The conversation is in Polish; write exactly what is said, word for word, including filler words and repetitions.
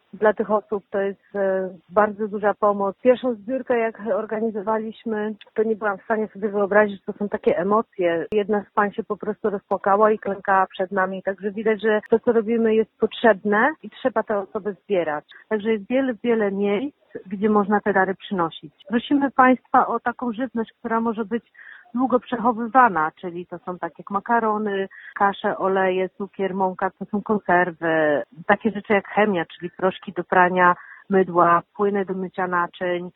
Dla tych osób to jest bardzo duża pomoc. Pierwszą zbiórkę, jak organizowaliśmy, to nie byłam w stanie sobie wyobrazić, że to są takie emocje. Jedna z pań się po prostu rozpłakała i klękała przed nami, także widać, że to, co robimy, jest potrzebne i trzeba te osoby zbierać. Także jest wiele, wiele miejsc, gdzie można te dary przynosić. Prosimy Państwa o taką żywność, która może być długo przechowywana, czyli to są takie jak makarony, kasze, oleje, cukier, mąka, to są konserwy, takie rzeczy jak chemia, czyli proszki do prania, mydła, płyny do mycia naczyń,